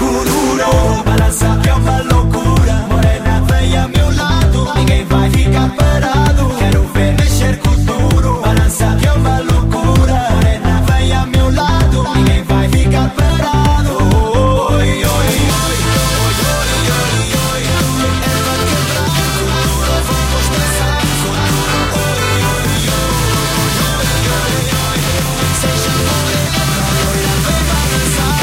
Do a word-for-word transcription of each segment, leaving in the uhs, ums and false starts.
saco duro. Balança que é uma loucura. Morena, vem a meu lado. Ninguém vai ficar parado. Quero ver mexer com duro. Balança que é uma loucura. Morena, vem a meu lado. Ninguém vai ficar parado. Oi, oi, oi, oi, oi, oi, oi. É pra quebrar com duro. Vamos dançar com duro. Oi, oi, oi, oi, oi, oi. Seja morena, loira, vem balançar.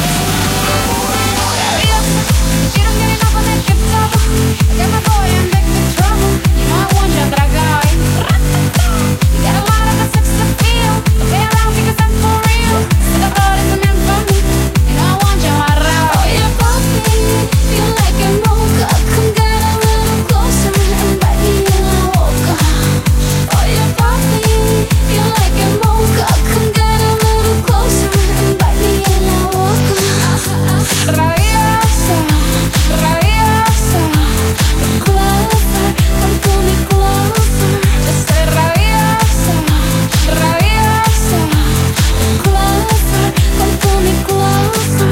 You don't get enough of that good trouble. I got my boy in big, big trouble. You know I want you, дорогая. You got a lot of the sex appeal. Stay around because I'm for real. So the road isn't meant for me. You know I want you, my love. Oh, you're bumpy. Feel like a mocha. Come get a little closer and bite me in la boca. Oh, you're bumpy. Feel like a mocha. Come get a little closer and bite me in la boca. Rabiosa, rabiosa, closer, come to me closer. Just say rabiosa, rabiosa, closer, come to me closer.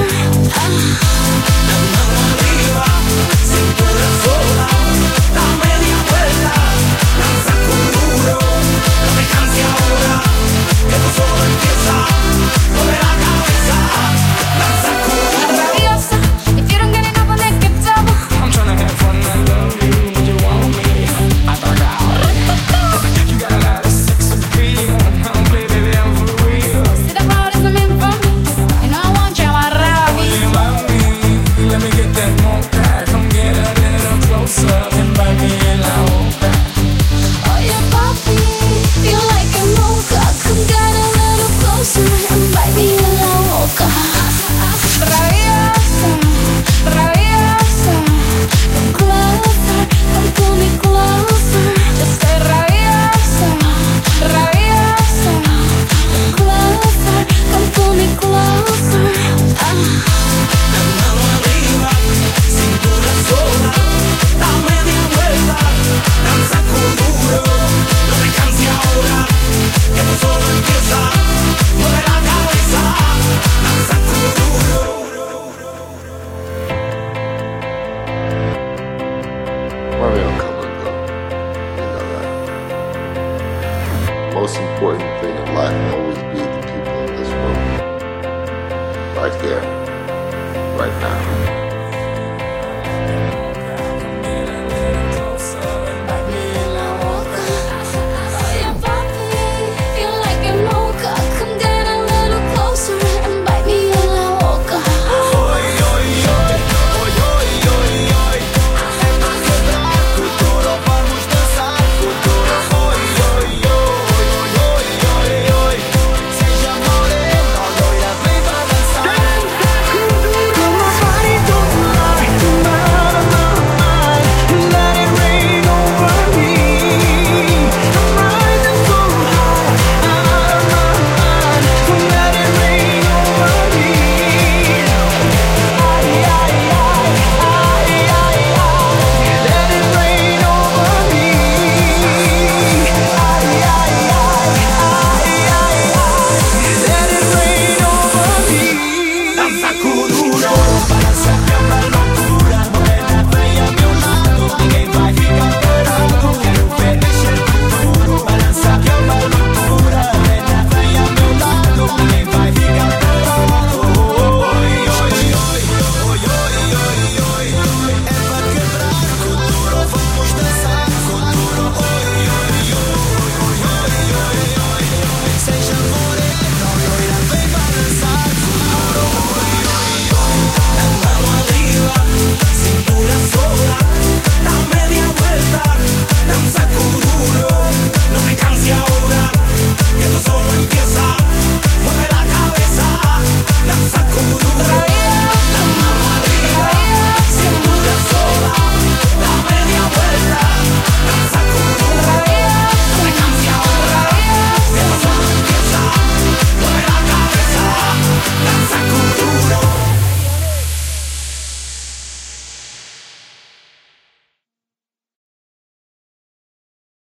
Mano arriba, cintura sola, da media vuelta, danza con duro, no te canses ahora, que esto solo empieza, mueve la cabeza, danza con duro. Rabiosa, if you don't get enough of that good trouble. I'm tryna have fun, I love you, but you want me. I thought out. You got a lot of sex appeal. I don't play, baby, I'm for real. See the road isn't meant for me. You know I want you, my Will Ravi. you love me? Let me get that mocha. Come get a little closer and bite me in la boca. Oh, you're bumpy. Feel like a mocha. Come get a little closer and bite me in la boca. Rabiosa, rabiosa, come closer, come to me closer. Just say rabiosa, rabiosa, come closer, come to me closer. Mano arriba, cintura sola, da media vuelta, danza con duro, no te canses ahora, que esto solo empieza, mueve la cabeza, danza con duro. Mario will come and go. You know that. Most important thing in life will always be the people in this room. Right here. Right now.